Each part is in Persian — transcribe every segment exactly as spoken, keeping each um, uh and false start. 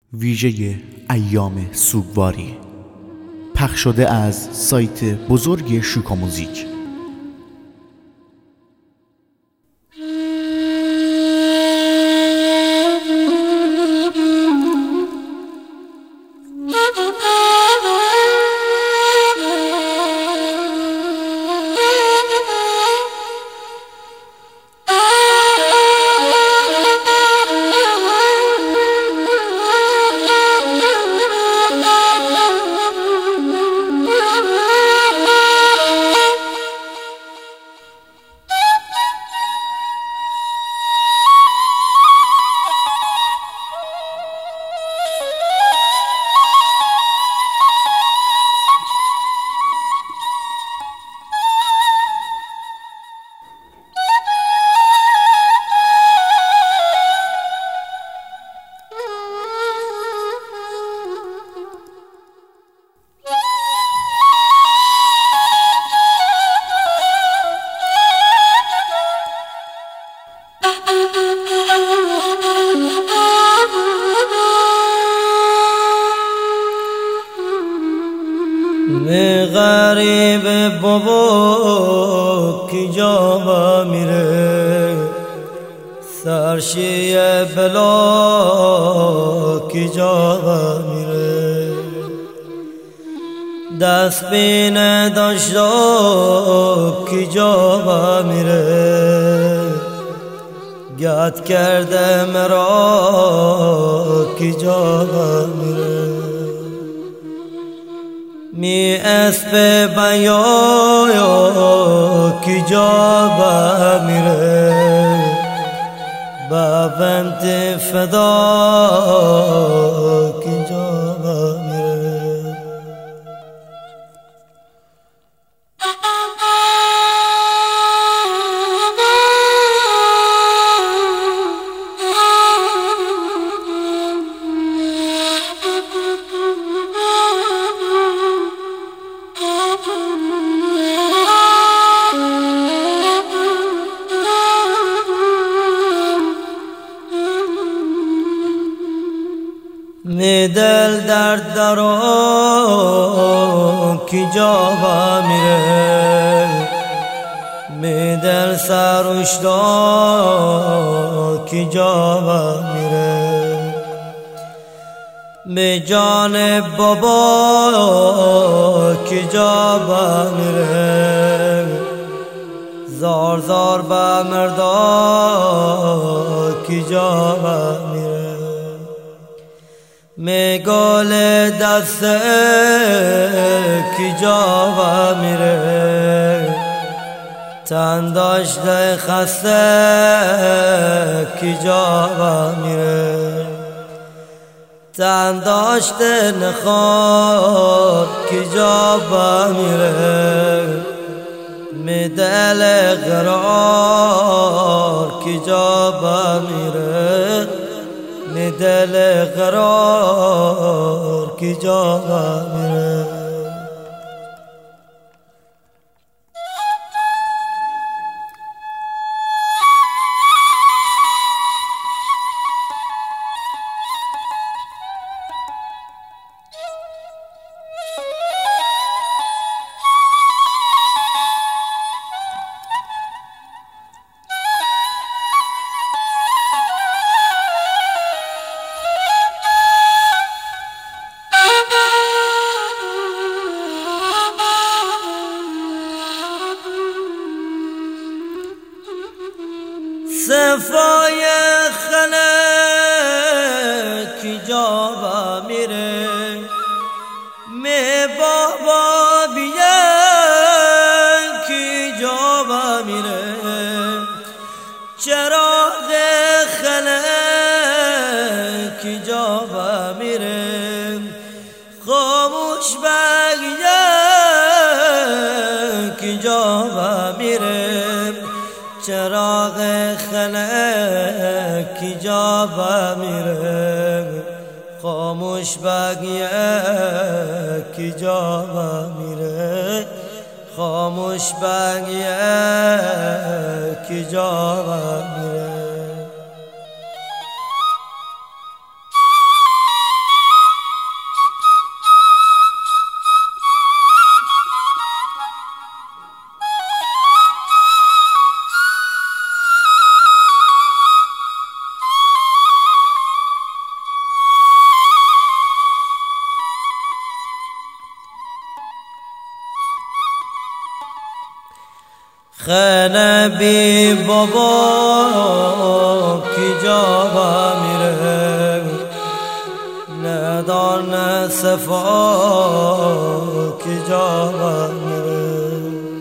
ویژه ایام سوگواری پخش شده از سایت بزرگ شوکا موزیک. میں غریب بابا کی جا میره سرشی بلا کی جا میره دست بین داشتا کی جا میره گد کرده مرا کی جا میره می اسب بیا کی جا میره با بنت فدا کی جا میره می دل درد درو کی جا میره می دل سرشتا کی جا میره می جان بابا کی جا میره زار زار با مردا کی جا میره می گل دست کی جا میره تن داشته خسته کی جا میره تن داشته نخواد کی جا میره می دل قرار کی جا میره می دل قرار کی جا میره صفای خلق کی جا میره می بابا بیا کی جا میره چراغ خلق کی جا میره خاموش بگیا کی جا میره چراغ خلق کی جا میره خاموش بگیه کی جا میره خاموش بگیه کی جا میره خانه بی بابا کی جا میره ندان صفا کی جا میره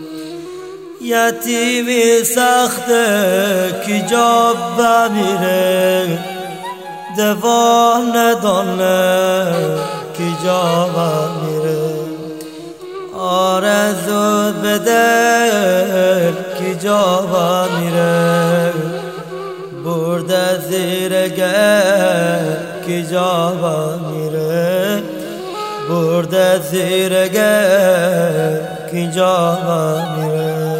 یتیمی سخته کی جا میره دوا ندانه کی جا میره آرزو بده کی جا میره برده زیرگه کی جا میره برده زیرگه کی جا میره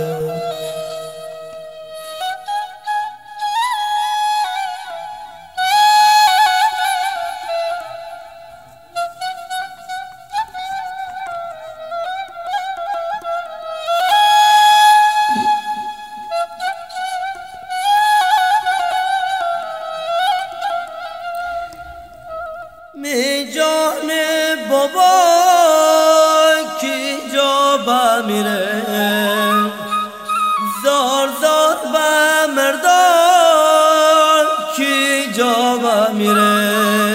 می جان بابا کی جا میره زار زار و مردان کی جا میره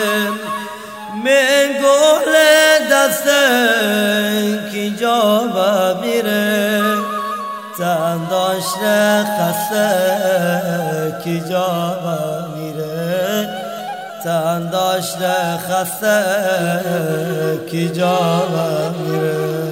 من گل دست کی جا میره تن داشته خسته کی جا میره تن داشته خسته کی جا میره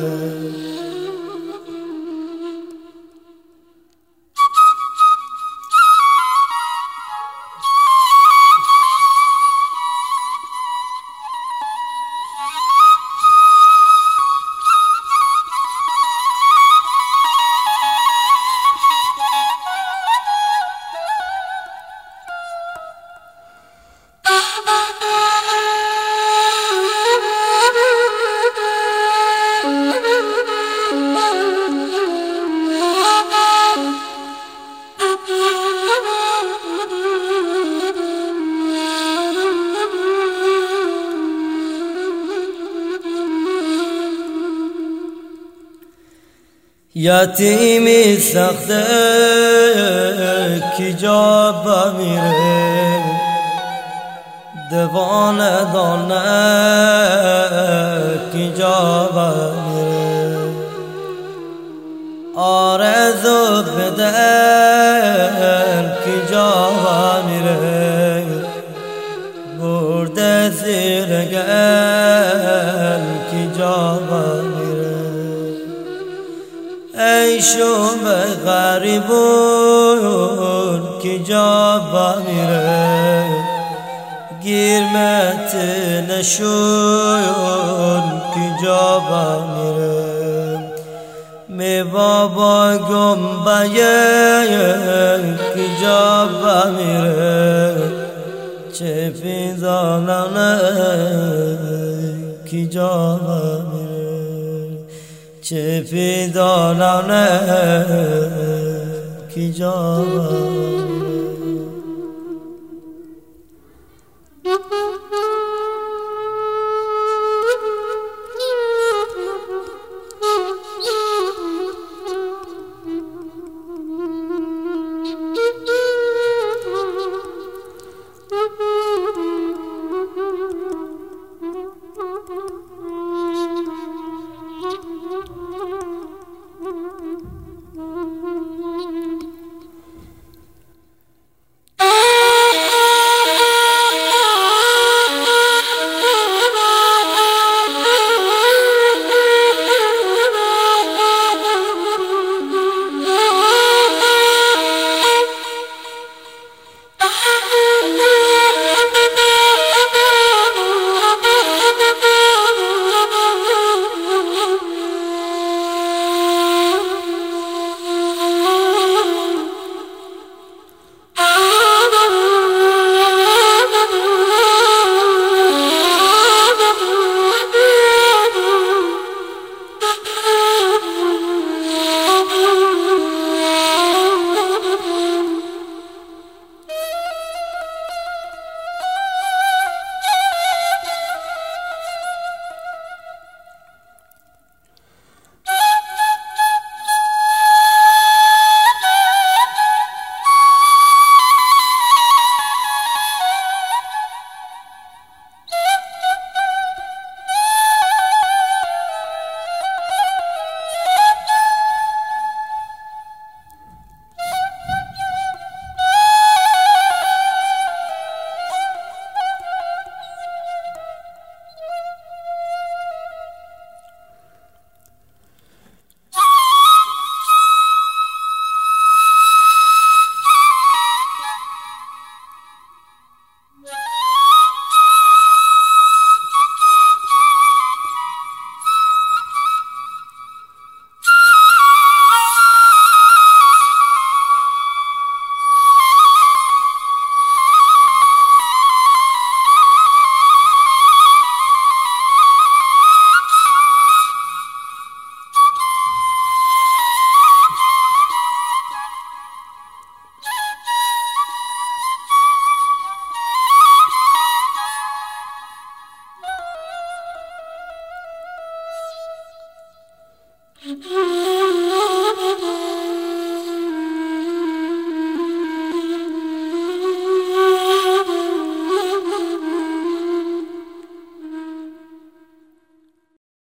یتیمی سخته کی جا میره دوانه دانه کی جا میره آرزو بده کی جا میره برده زیرگل کی جا میره ای شوم غریبون کی جا میره گیرمت نشون کی جا میره می بابا گنبه کی جا میره چه پیزانانه کی جا میره چه پیدانانه کی جا Thank you.